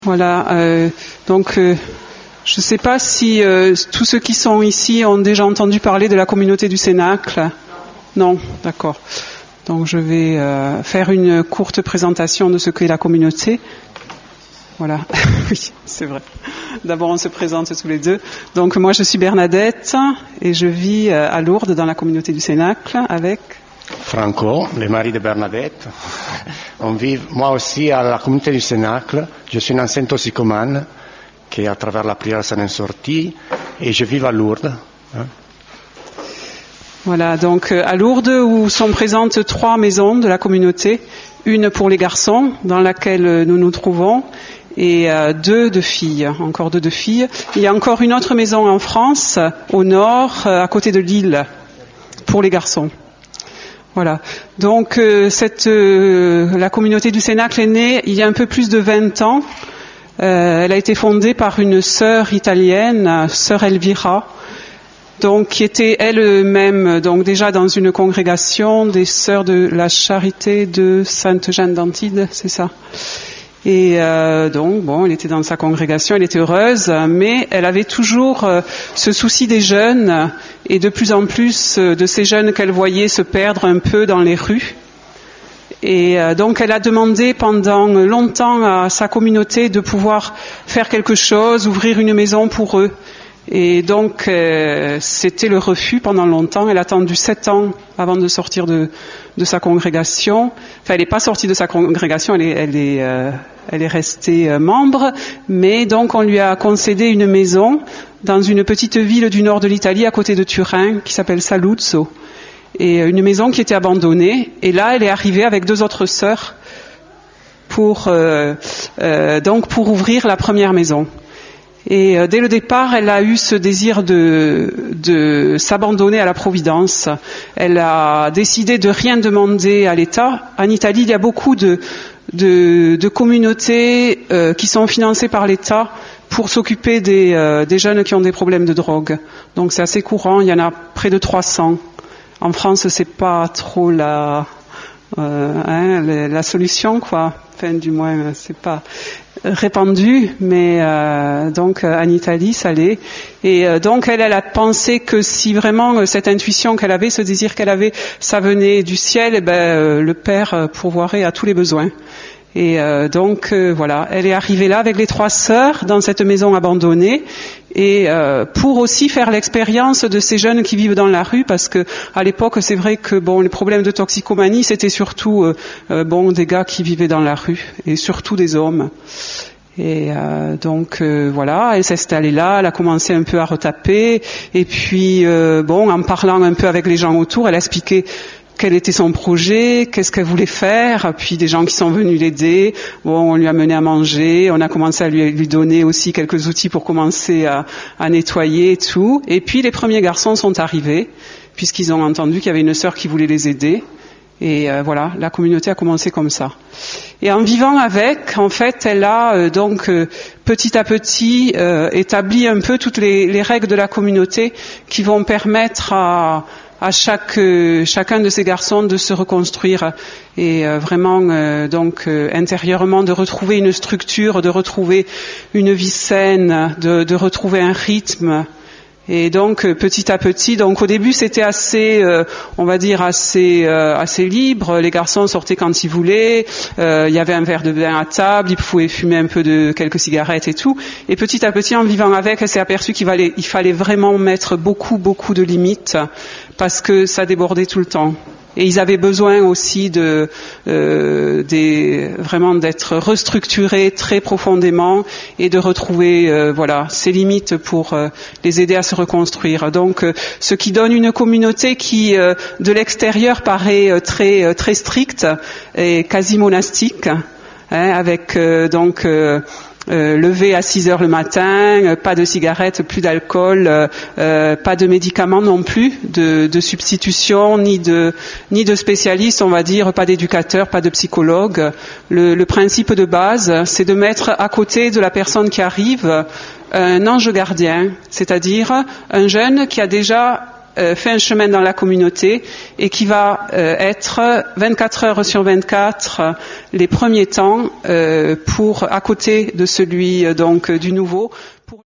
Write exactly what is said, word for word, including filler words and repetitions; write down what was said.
Voilà, euh, donc euh, je ne sais pas si euh, tous ceux qui sont ici ont déjà entendu parler de la communauté du Cénacle. Non, d'accord. Donc je vais euh, faire une courte présentation de ce qu'est la communauté. Voilà, oui, c'est vrai. D'abord on se présente tous les deux. Donc moi je suis Bernadette et je vis euh, à Lourdes dans la communauté du Cénacle avec... Franco, le mari de Bernadette. On vit, moi aussi, à la communauté du Cénacle. Je suis un ancien toxicomane qui, à travers la prière, s'en est sorti. Et je vis à Lourdes. Hein. Voilà, donc à Lourdes, où sont présentes trois maisons de la communauté. Une pour les garçons, dans laquelle nous nous trouvons, et euh, deux de filles, encore deux de filles. Il y a encore une autre maison en France, au nord, à côté de Lille, pour les garçons. Voilà. Donc euh, cette euh, la communauté du Cénacle est née il y a un peu plus de vingt ans. Euh, elle a été fondée par une sœur italienne, sœur Elvira, donc qui était elle-même donc déjà dans une congrégation des sœurs de la Charité de Sainte Jeanne d'Antibes, c'est ça. Et euh, donc, bon, elle était dans sa congrégation, elle était heureuse, mais elle avait toujours euh, ce souci des jeunes, et de plus en plus euh, de ces jeunes qu'elle voyait se perdre un peu dans les rues. Et euh, donc, elle a demandé pendant longtemps à sa communauté de pouvoir faire quelque chose, ouvrir une maison pour eux. Et donc, euh, c'était le refus pendant longtemps. Elle a attendu sept ans avant de sortir de, de sa congrégation. Enfin, elle n'est pas sortie de sa congrégation, elle est, elle est, euh, elle est restée euh, membre. Mais donc, on lui a concédé une maison dans une petite ville du nord de l'Italie, à côté de Turin, qui s'appelle Saluzzo. Et une maison qui était abandonnée. Et là, elle est arrivée avec deux autres sœurs pour, euh, euh, donc, pour ouvrir la première maison. Et euh, dès le départ, elle a eu ce désir de, de s'abandonner à la Providence. Elle a décidé de rien demander à l'État. En Italie, il y a beaucoup de, de, de communautés euh, qui sont financées par l'État pour s'occuper des, euh, des jeunes qui ont des problèmes de drogue. Donc c'est assez courant, il y en a près de trois cents. En France, c'est pas trop la, euh, hein, la, la solution, quoi. Enfin, du moins, c'est pas répandu, mais euh, donc en Italie, ça l'est. Et euh, donc elle, elle a pensé que si vraiment euh, cette intuition qu'elle avait, ce désir qu'elle avait, ça venait du ciel, eh ben euh, le Père euh, pourvoirait à tous les besoins. Et euh, donc euh, voilà, elle est arrivée là avec les trois sœurs dans cette maison abandonnée, et euh, pour aussi faire l'expérience de ces jeunes qui vivent dans la rue, parce que à l'époque c'est vrai que bon, les problèmes de toxicomanie c'était surtout euh, euh, bon des gars qui vivaient dans la rue, et surtout des hommes. Et euh, donc euh, voilà, elle s'est installée là, elle a commencé un peu à retaper, et puis euh, bon, en parlant un peu avec les gens autour, elle a expliqué quel était son projet, qu'est-ce qu'elle voulait faire, puis des gens qui sont venus l'aider. Bon, on lui a mené à manger, on a commencé à lui, lui donner aussi quelques outils pour commencer à, à nettoyer et tout. Et puis les premiers garçons sont arrivés, puisqu'ils ont entendu qu'il y avait une sœur qui voulait les aider. Et euh, voilà, la communauté a commencé comme ça. Et en vivant avec, en fait, elle a euh, donc euh, petit à petit euh, établi un peu toutes les, les règles de la communauté qui vont permettre à à chaque euh, chacun de ces garçons de se reconstruire et euh, vraiment euh, donc euh, intérieurement de retrouver une structure, de retrouver une vie saine, de, de retrouver un rythme. Et donc euh, petit à petit, donc au début c'était assez, euh, on va dire assez euh, assez libre. Les garçons sortaient quand ils voulaient. Euh, il y avait un verre de vin à table, ils pouvaient fumer un peu de quelques cigarettes et tout. Et petit à petit, en vivant avec, elle s'est aperçue qu'il fallait, il fallait vraiment mettre beaucoup beaucoup de limites parce que ça débordait tout le temps. Et ils avaient besoin aussi de, euh, des, vraiment d'être restructurés très profondément et de retrouver, euh, voilà, ces limites pour euh, les aider à se reconstruire. Donc, euh, ce qui donne une communauté qui, euh, de l'extérieur, paraît euh, très euh, très stricte et quasi monastique, hein, avec euh, donc. Euh, Euh, lever à six heures le matin, euh, pas de cigarettes, plus d'alcool, euh, euh, pas de médicaments non plus, de, de substitution, ni de ni de spécialistes, on va dire, pas d'éducateurs, pas de psychologues. Le, le principe de base, c'est de mettre à côté de la personne qui arrive un ange gardien, c'est-à-dire un jeune qui a déjà euh, fait un chemin dans la communauté et qui va euh, être vingt-quatre heures sur vingt-quatre euh, les premiers temps euh, pour à côté de celui euh, donc du nouveau. Pour